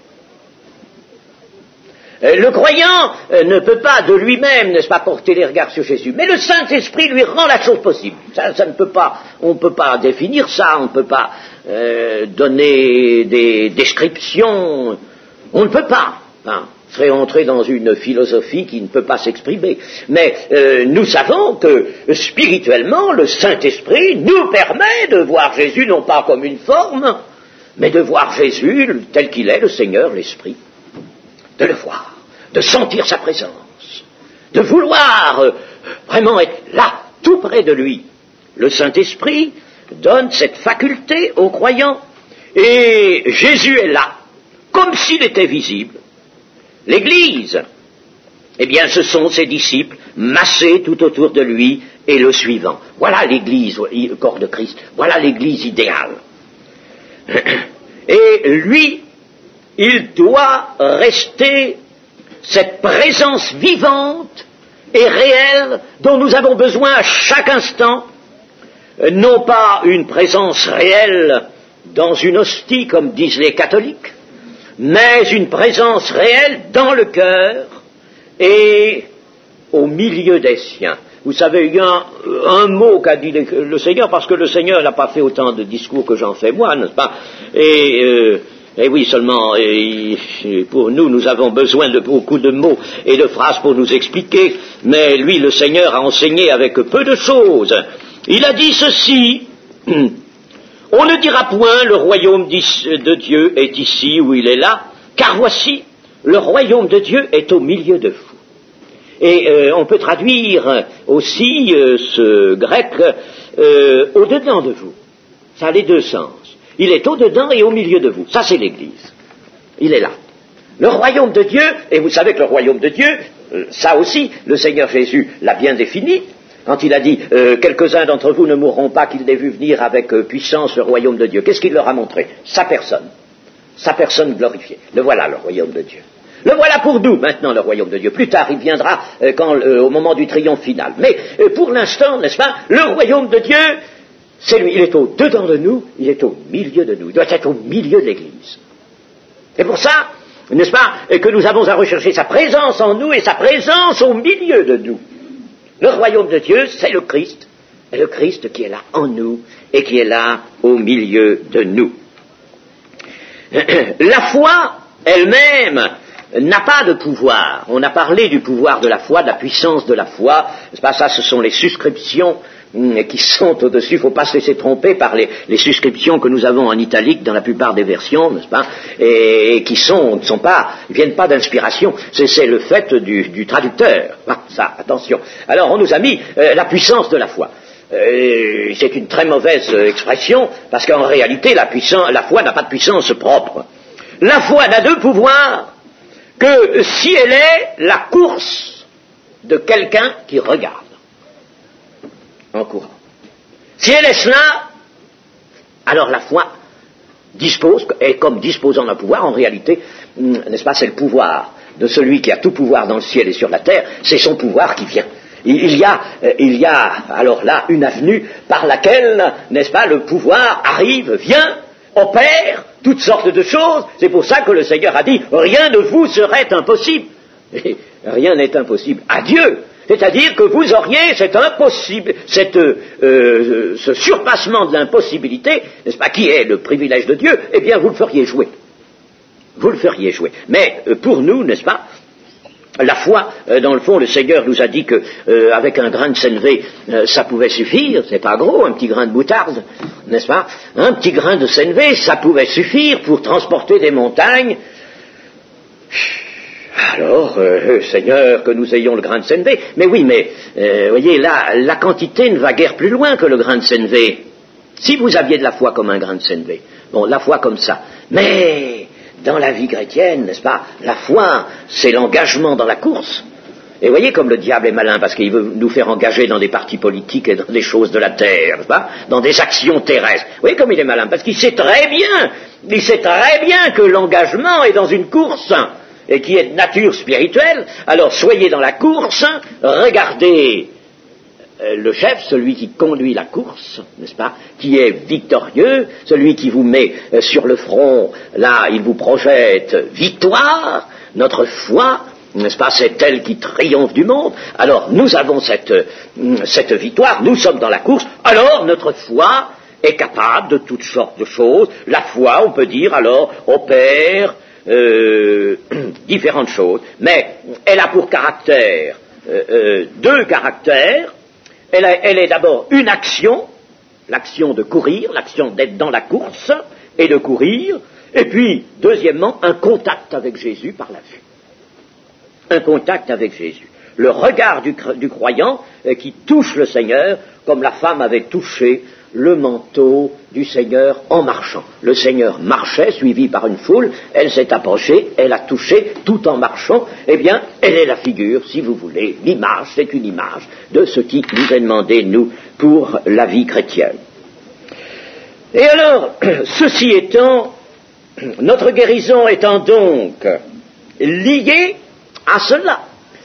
A: Le croyant ne peut pas de lui-même, n'est-ce pas, porter les regards sur Jésus, mais le Saint-Esprit lui rend la chose possible. Ça, ça ne peut pas, on ne peut pas définir ça, on ne peut pas euh, donner des descriptions, on ne peut pas. Hein. On serait entré dans une philosophie qui ne peut pas s'exprimer. Mais euh, nous savons que spirituellement, le Saint-Esprit nous permet de voir Jésus non pas comme une forme, mais de voir Jésus tel qu'il est, le Seigneur, l'Esprit. De le voir, de sentir sa présence, de vouloir euh, vraiment être là, tout près de lui. Le Saint-Esprit donne cette faculté aux croyants, et Jésus est là, comme s'il était visible. L'Église, eh bien, ce sont ses disciples massés tout autour de lui et le suivant. Voilà l'Église, le corps de Christ, voilà l'Église idéale. Et lui, il doit rester cette présence vivante et réelle dont nous avons besoin à chaque instant, non pas une présence réelle dans une hostie, comme disent les catholiques, mais une présence réelle dans le cœur et au milieu des siens. Vous savez, il y a un, un mot qu'a dit le Seigneur, parce que le Seigneur n'a pas fait autant de discours que j'en fais moi, n'est-ce pas? Et, euh, et oui, seulement, et, et pour nous, nous avons besoin de beaucoup de mots et de phrases pour nous expliquer, mais lui, le Seigneur, a enseigné avec peu de choses. Il a dit ceci: on ne dira point le royaume de Dieu est ici ou il est là, car voici, le royaume de Dieu est au milieu de vous. Et euh, on peut traduire aussi euh, ce grec euh, au-dedans de vous. Ça a les deux sens. Il est au-dedans et au milieu de vous. Ça, c'est l'Église. Il est là. Le royaume de Dieu, et vous savez que le royaume de Dieu, euh, ça aussi, le Seigneur Jésus l'a bien défini. Quand il a dit euh, « Quelques-uns d'entre vous ne mourront pas qu'il l'ait vu venir avec euh, puissance le royaume de Dieu », qu'est-ce qu'il leur a montré? Sa personne. Sa personne glorifiée. Le voilà, le royaume de Dieu. Le voilà pour nous, maintenant, le royaume de Dieu. Plus tard, il viendra euh, quand, euh, au moment du triomphe final. Mais euh, pour l'instant, n'est-ce pas, le royaume de Dieu, c'est lui. Il est au-dedans de nous, il est au milieu de nous. Il doit être au milieu de l'Église. C'est pour ça, n'est-ce pas, que nous avons à rechercher sa présence en nous et sa présence au milieu de nous. Le royaume de Dieu, c'est le Christ. Et le Christ qui est là en nous et qui est là au milieu de nous. La foi elle-même n'a pas de pouvoir. On a parlé du pouvoir de la foi, de la puissance de la foi. C'est pas ça, ce sont les suscriptions qui sont au-dessus. Il ne faut pas se laisser tromper par les, les suscriptions que nous avons en italique dans la plupart des versions, n'est-ce pas, et, et qui sont, ne sont pas, viennent pas d'inspiration. C'est, c'est le fait du, du traducteur. Ah, ça, attention. Alors, on nous a mis euh, la puissance de la foi. Euh, c'est une très mauvaise euh, expression, parce qu'en réalité, la, puissance, la foi n'a pas de puissance propre. La foi n'a de pouvoir que si elle est la course de quelqu'un qui regarde en courant. Si elle est cela, alors la foi dispose, et comme disposant d'un pouvoir, en réalité, n'est-ce pas, c'est le pouvoir de celui qui a tout pouvoir dans le ciel et sur la terre, c'est son pouvoir qui vient. Il y a, il y a alors là une avenue par laquelle, n'est-ce pas, le pouvoir arrive, vient, opère toutes sortes de choses. C'est pour ça que le Seigneur a dit, rien de vous serait impossible. Et rien n'est impossible à Dieu. C'est-à-dire que vous auriez cet impossible, cette, euh, ce surpassement de l'impossibilité, n'est-ce pas, qui est le privilège de Dieu, eh bien vous le feriez jouer. Vous le feriez jouer. Mais euh, pour nous, n'est-ce pas, la foi, euh, dans le fond, le Seigneur nous a dit que euh, avec un grain de sénévé, euh, ça pouvait suffire. C'est pas gros, un petit grain de moutarde, n'est-ce pas? Un petit grain de sénévé, ça pouvait suffire pour transporter des montagnes. Alors, euh, Seigneur, que nous ayons le grain de sénévé. Mais oui, mais, euh, voyez, là, la quantité ne va guère plus loin que le grain de sénévé. Si vous aviez de la foi comme un grain de sénévé, bon, la foi comme ça. Mais, dans la vie chrétienne, n'est-ce pas, la foi, c'est l'engagement dans la course. Et voyez comme le diable est malin, parce qu'il veut nous faire engager dans des partis politiques et dans des choses de la terre, n'est-ce pas, dans des actions terrestres. Vous voyez comme il est malin, parce qu'il sait très bien, il sait très bien que l'engagement est dans une course, et qui est de nature spirituelle. Alors soyez dans la course, regardez euh, le chef, celui qui conduit la course, n'est-ce pas, qui est victorieux, celui qui vous met euh, sur le front, là, il vous projette victoire. Notre foi, n'est-ce pas, c'est elle qui triomphe du monde. Alors nous avons cette, euh, cette victoire, nous sommes dans la course, alors notre foi est capable de toutes sortes de choses. La foi, on peut dire, alors, opère Euh, différentes choses, mais elle a pour caractère euh, euh, deux caractères. Elle, a, elle est d'abord une action, l'action de courir, l'action d'être dans la course et de courir, et puis deuxièmement un contact avec Jésus par la vue. Un contact avec Jésus. le regard du, du croyant euh, qui touche le Seigneur, comme la femme avait touché le manteau du Seigneur en marchant. Le Seigneur marchait, suivi par une foule, elle s'est approchée, elle a touché tout en marchant. Eh bien, elle est la figure, si vous voulez, l'image, c'est une image de ce qui nous est demandé, nous, pour la vie chrétienne. Et alors, ceci étant, notre guérison étant donc liée à cela,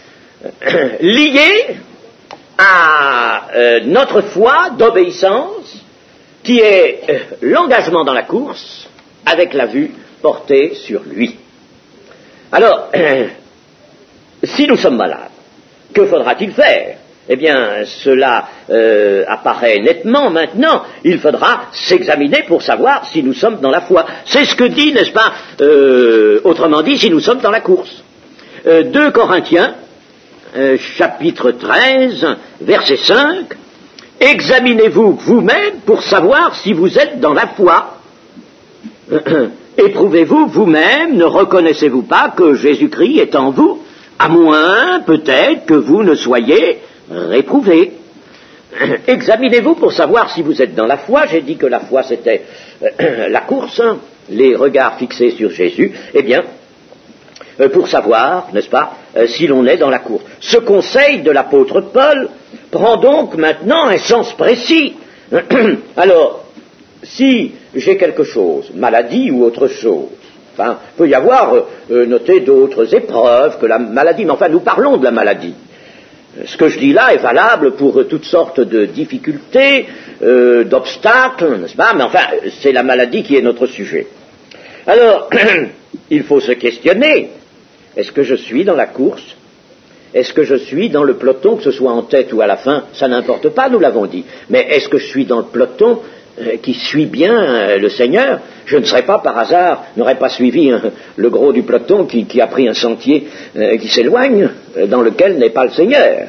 A: liée à euh, notre foi d'obéissance, qui est euh, l'engagement dans la course, avec la vue portée sur lui. Alors, euh, si nous sommes malades, que faudra-t-il faire? Eh bien, cela euh, apparaît nettement maintenant. Il faudra s'examiner pour savoir si nous sommes dans la foi. C'est ce que dit, n'est-ce pas, euh, autrement dit, si nous sommes dans la course. Euh, deux Corinthiens, euh, chapitre treize, verset cinq, « Examinez-vous vous-même pour savoir si vous êtes dans la foi. Éprouvez-vous vous-même, ne reconnaissez-vous pas que Jésus-Christ est en vous, à moins peut-être que vous ne soyez réprouvés. Examinez-vous pour savoir si vous êtes dans la foi. » J'ai dit que la foi c'était euh, la course, hein, les regards fixés sur Jésus. Eh bien, euh, pour savoir, n'est-ce pas, euh, si l'on est dans la course. Ce conseil de l'apôtre Paul prend donc maintenant un sens précis. Alors, si j'ai quelque chose, maladie ou autre chose, enfin, il peut y avoir euh, noté d'autres épreuves que la maladie, mais enfin, nous parlons de la maladie. Ce que je dis là est valable pour euh, toutes sortes de difficultés, euh, d'obstacles, n'est-ce pas? Mais enfin, c'est la maladie qui est notre sujet. Alors, il faut se questionner. Est-ce que je suis dans la course? Est-ce que je suis dans le peloton, que ce soit en tête ou à la fin? Ça n'importe pas, nous l'avons dit. Mais est-ce que je suis dans le peloton euh, qui suit bien euh, le Seigneur? Je ne serais pas par hasard, n'aurais pas suivi hein, le gros du peloton qui, qui a pris un sentier euh, qui s'éloigne, euh, dans lequel n'est pas le Seigneur.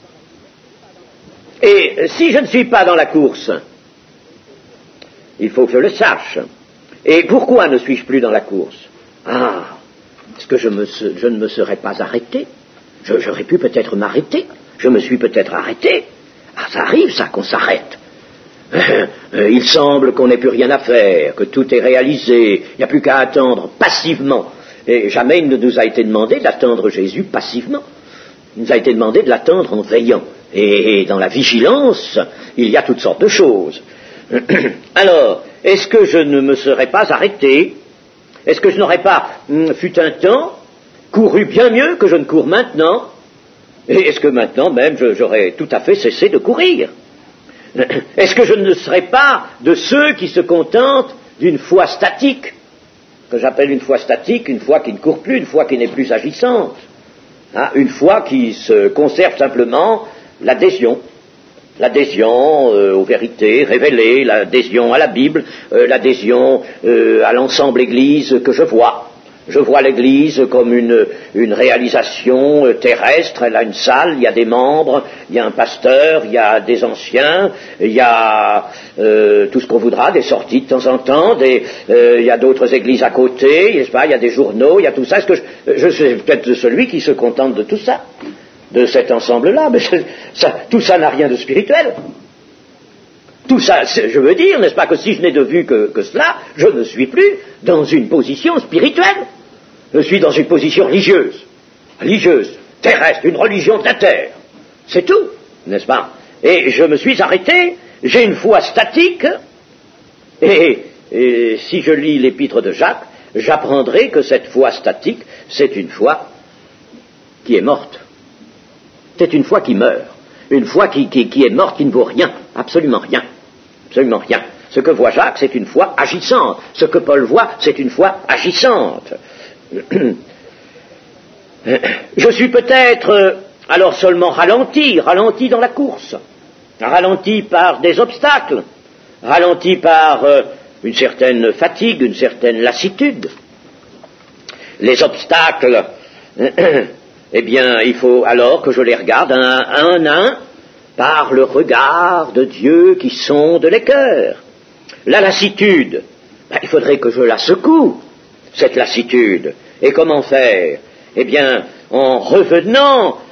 A: Et euh, si je ne suis pas dans la course, il faut que je le sache. Et pourquoi ne suis-je plus dans la course? Ah, est-ce que je, me, je ne me serais pas arrêté? je, J'aurais pu peut-être m'arrêter. Je me suis peut-être arrêté. Ah, ça arrive, ça, qu'on s'arrête. Euh, euh, il semble qu'on n'ait plus rien à faire, que tout est réalisé, il n'y a plus qu'à attendre passivement. Et jamais il ne nous a été demandé d'attendre Jésus passivement. Il nous a été demandé de l'attendre en veillant. Et, et dans la vigilance, il y a toutes sortes de choses. Alors, est-ce que je ne me serais pas arrêté? Est-ce que je n'aurais pas, hum, fut un temps, couru bien mieux que je ne cours maintenant? Et est-ce que maintenant même je, j'aurais tout à fait cessé de courir? Est-ce que je ne serais pas de ceux qui se contentent d'une foi statique, que j'appelle une foi statique, une foi qui ne court plus, une foi qui n'est plus agissante, hein, une foi qui se conserve simplement l'adhésion, l'adhésion euh, aux vérités révélées, l'adhésion à la Bible, euh, l'adhésion euh, à l'ensemble Église que je vois. Je vois l'Église comme une, une réalisation euh, terrestre, elle a une salle, il y a des membres, il y a un pasteur, il y a des anciens, il y a euh, tout ce qu'on voudra, des sorties de temps en temps, des, euh, il y a d'autres églises à côté, n'est-ce pas, il y a des journaux, il y a tout ça. Est-ce que je, je suis peut-être de celui qui se contente de tout ça, de cet ensemble-là, mais ça, tout ça n'a rien de spirituel. Tout ça, je veux dire, n'est-ce pas, que si je n'ai de vue que, que cela, je ne suis plus dans une position spirituelle. Je suis dans une position religieuse, religieuse, terrestre, une religion de la terre. C'est tout, n'est-ce pas? Et je me suis arrêté, j'ai une foi statique, et, et si je lis l'épître de Jacques, j'apprendrai que cette foi statique, c'est une foi qui est morte. C'est une foi qui meurt, une foi qui, qui, qui est morte, qui ne vaut rien, absolument rien, absolument rien. Ce que voit Jacques, c'est une foi agissante. Ce que Paul voit, c'est une foi agissante. Je suis peut-être alors seulement ralenti, ralenti dans la course, ralenti par des obstacles, ralenti par euh, une certaine fatigue, une certaine lassitude. Les obstacles, eh bien, il faut alors que je les regarde un à un, un par le regard de Dieu qui sonde les cœurs. La lassitude, ben, il faudrait que je la secoue, cette lassitude. Et comment faire? Eh bien, en revenant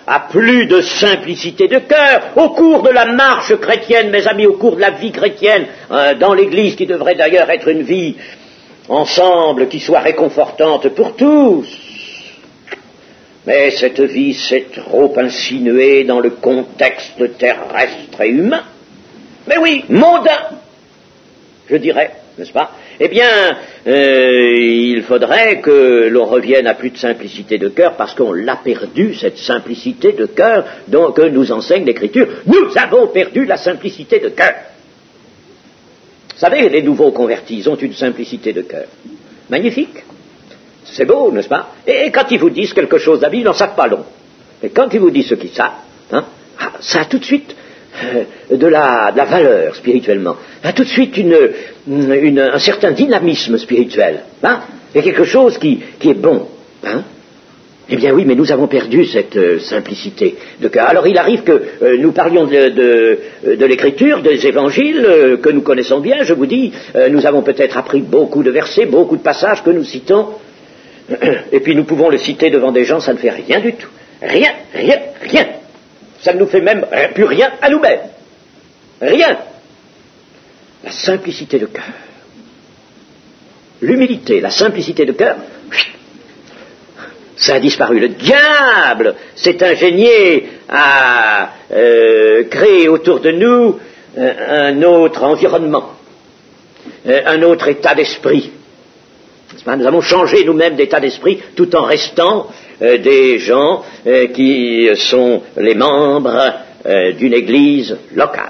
A: à plus de simplicité de cœur. Au cours de la marche chrétienne, mes amis, au cours de la vie chrétienne, euh, dans l'Église, qui devrait d'ailleurs être une vie ensemble, qui soit réconfortante pour tous. Mais cette vie s'est trop insinuée dans le contexte terrestre et humain. Mais oui, mondain, je dirais, n'est-ce pas? Eh bien, euh, il faudrait que l'on revienne à plus de simplicité de cœur, parce qu'on l'a perdu, cette simplicité de cœur dont que nous enseigne l'Écriture. Nous avons perdu la simplicité de cœur. Vous savez, les nouveaux convertis ont une simplicité de cœur. Magnifique. C'est beau, n'est-ce pas? Et quand ils vous disent quelque chose d'habile, ils n'en savent pas long. Et quand ils vous disent ce qu'ils savent, hein, ah, ça a tout de suite euh, de, la, de la valeur spirituellement. Ça a tout de suite une, une, un certain dynamisme spirituel. Hein, il y a quelque chose qui, qui est bon. Hein. Eh bien oui, mais nous avons perdu cette euh, simplicité de cœur. Alors il arrive que euh, nous parlions de, de, de l'Écriture, des évangiles, euh, que nous connaissons bien, je vous dis, euh, nous avons peut-être appris beaucoup de versets, beaucoup de passages que nous citons, et puis nous pouvons le citer devant des gens, ça ne fait rien du tout. Rien, rien, rien. Ça ne nous fait même plus rien à nous-mêmes. Rien. La simplicité de cœur. L'humilité, la simplicité de cœur, ça a disparu. Le diable s'est ingénié à euh, créer autour de nous euh, un autre environnement, euh, un autre état d'esprit. Nous avons changé nous-mêmes d'état d'esprit tout en restant euh, des gens euh, qui sont les membres euh, d'une église locale.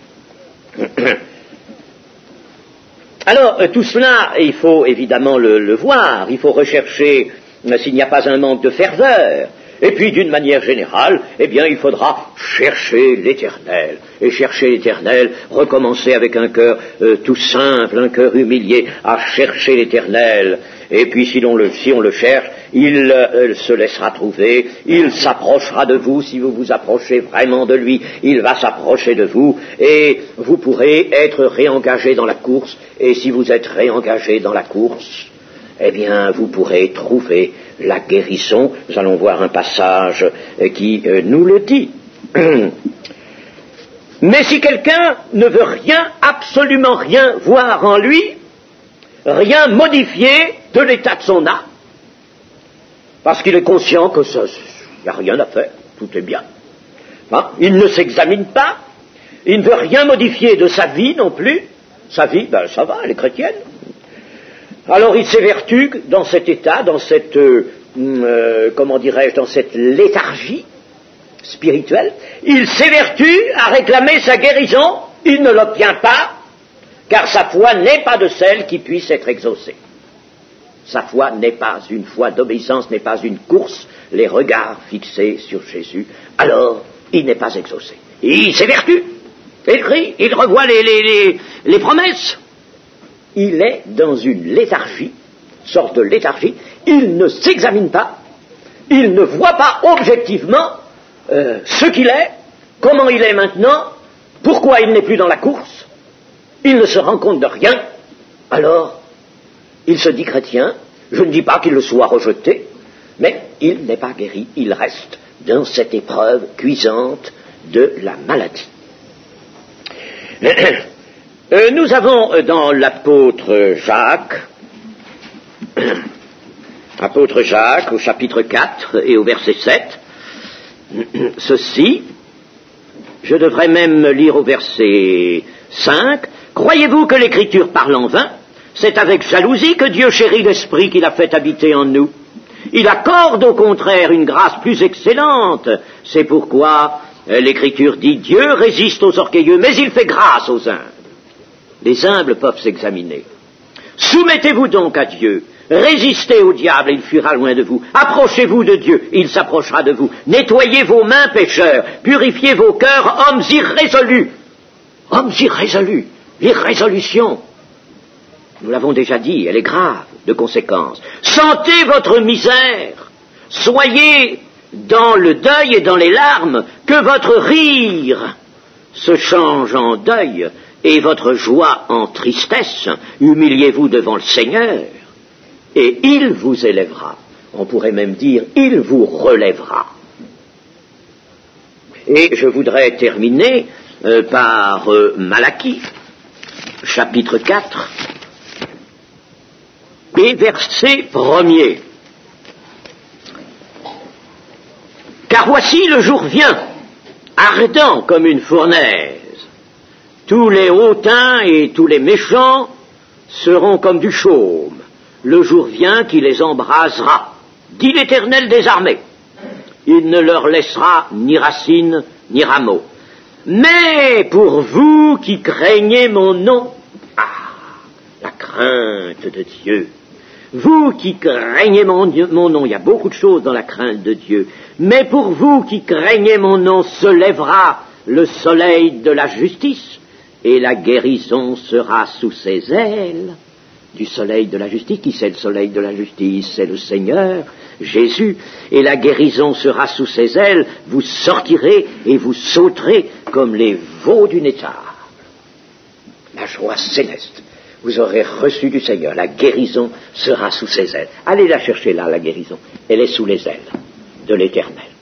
A: Alors, euh, tout cela, il faut évidemment le, le voir, il faut rechercher euh, s'il n'y a pas un manque de ferveur. Et puis, d'une manière générale, eh bien, il faudra chercher l'Éternel. Et chercher l'Éternel, recommencer avec un cœur euh, tout simple, un cœur humilié, à chercher l'Éternel. Et puis, si l'on le, si on le cherche, il euh, se laissera trouver, il s'approchera de vous. Si vous vous approchez vraiment de lui, il va s'approcher de vous, et vous pourrez être réengagé dans la course. Et si vous êtes réengagé dans la course, eh bien, vous pourrez trouver la guérison. Nous allons voir un passage qui euh, nous le dit. Mais si quelqu'un ne veut rien, absolument rien voir en lui, rien modifier de l'état de son âme, parce qu'il est conscient que ça, il n'y a rien à faire, tout est bien. Hein? Il ne s'examine pas, il ne veut rien modifier de sa vie non plus. Sa vie, ben ça va, elle est chrétienne. Alors il s'évertue dans cet état, dans cette, euh, euh, comment dirais-je, dans cette léthargie spirituelle. Il s'évertue à réclamer sa guérison, il ne l'obtient pas, car sa foi n'est pas de celle qui puisse être exaucée. Sa foi n'est pas une foi d'obéissance, n'est pas une course, les regards fixés sur Jésus, alors il n'est pas exaucé. Il s'évertue, il crie, il revoit les, les, les, les promesses. Il est dans une léthargie, sorte de léthargie, il ne s'examine pas, il ne voit pas objectivement euh, ce qu'il est, comment il est maintenant, pourquoi il n'est plus dans la course, il ne se rend compte de rien, alors il se dit chrétien, je ne dis pas qu'il le soit rejeté, mais il n'est pas guéri, il reste dans cette épreuve cuisante de la maladie. Euh, nous avons euh, dans l'apôtre Jacques, apôtre Jacques au chapitre quatre et au verset sept, ceci, je devrais même lire au verset cinq, croyez-vous que l'Écriture parle en vain? C'est avec jalousie que Dieu chérit l'Esprit qu'il a fait habiter en nous. Il accorde au contraire une grâce plus excellente, c'est pourquoi euh, l'Écriture dit Dieu résiste aux orgueilleux, mais il fait grâce aux humbles. Les humbles peuvent s'examiner. Soumettez-vous donc à Dieu. Résistez au diable, il fuira loin de vous. Approchez-vous de Dieu, il s'approchera de vous. Nettoyez vos mains, pécheurs. Purifiez vos cœurs, hommes irrésolus. Hommes irrésolus. L'irrésolution, nous l'avons déjà dit, elle est grave de conséquences. Sentez votre misère. Soyez dans le deuil et dans les larmes. Que votre rire se change en deuil et votre joie en tristesse. Humiliez-vous devant le Seigneur, et il vous élèvera. On pourrait même dire, il vous relèvera. Et je voudrais terminer euh, par euh, Malachie, chapitre quatre, et verset premier. Car voici le jour vient, ardent comme une fournaise. Tous les hautains et tous les méchants seront comme du chaume. Le jour vient qui les embrasera, dit l'Éternel des armées. Il ne leur laissera ni racines ni rameaux. Mais pour vous qui craignez mon nom, ah, la crainte de Dieu, vous qui craignez mon, mon nom, il y a beaucoup de choses dans la crainte de Dieu, mais pour vous qui craignez mon nom, se lèvera le soleil de la justice, et la guérison sera sous ses ailes. Du soleil de la justice, qui c'est le soleil de la justice? C'est le Seigneur, Jésus, et la guérison sera sous ses ailes, vous sortirez et vous sauterez comme les veaux d'une étable. La joie céleste, vous aurez reçu du Seigneur, la guérison sera sous ses ailes. Allez la chercher là, la guérison, elle est sous les ailes de l'Éternel.